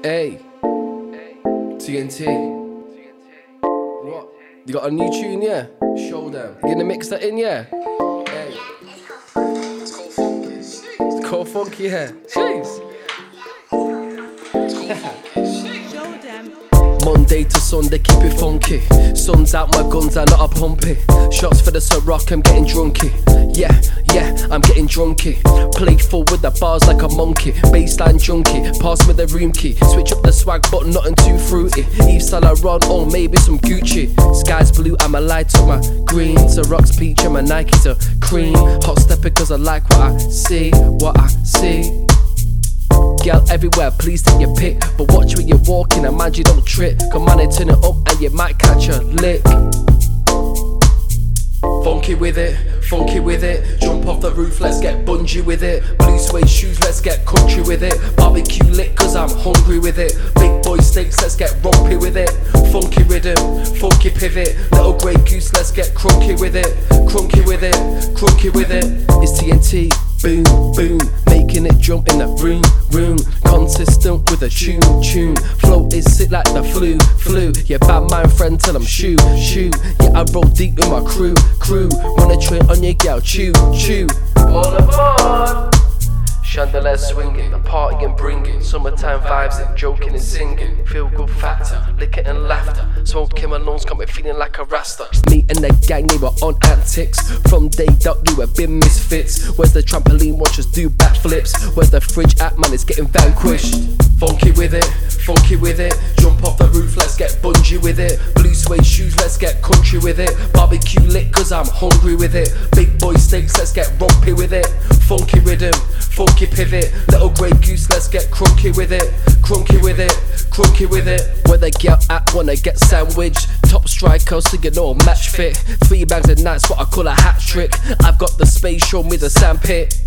Hey, TNT. What? You got a new tune, yeah? Show them. You gonna mix that in, yeah? Hey. It's called funky, yeah. Jeez. Show them. Monday to Sunday, keep it funky. Sun's out, my guns are not a pumpy. Shots for the Ciroc, I'm getting drunky. Yeah, I'm getting drunky. Playful with the bars like a monkey. Baseline junkie, pass me the room key. Switch up the swag, but nothing too fruity. Yves Saint Laurent or maybe some Gucci. Sky's blue, I'm a light up my green. Cirocs peach and my Nikes are cream. Hot step because I like what I see, what I see. Girl everywhere, please take your pick. But watch where you're walking and mind you don't trip. Come on and turn it up and you might catch a lick. Funky with it, jump off the roof, let's get bungee with it. Blue suede shoes, let's get country with it. Barbecue lit cause I'm hungry with it. Big boy steaks, let's get rumpy with it. Funky rhythm, funky pivot. Little grey goose, let's get crunky with it. Crunky with it, crunky with it. It's TNT, boom, boom. Making it jump in that room. Consistent with a tune. Flow is sick like the flu. Yeah, bad mind friend till I'm shoo. Yeah, I roll deep with my crew. Run a train on your gal, chew. All aboard. Chandelier swinging, the party and bringing. Summertime vibes and joking and singing. Feel good factor, liquor and laughter. Smoking Malone's got me feeling like a rasta. Me and the gang, they were on antics. From day dot, we were bin misfits. Where's the trampoline, watch us do backflips. Where's the fridge at, man, it's getting vanquished. Funky with it, jump off the roof, let's get bungee with it. Blue suede shoes, let's get country with it. Barbecue lit cause I'm hungry with it. Big boy steaks, let's get rumpy with it. Funky rhythm, funky pivot. Little grey goose, let's get crunky with it. Crunky with it. Where the girl at wanna get sandwiched. Top striker, so you know match fit. 3 bags a night's what I call a hat trick. I've got the space, show me the sandpit.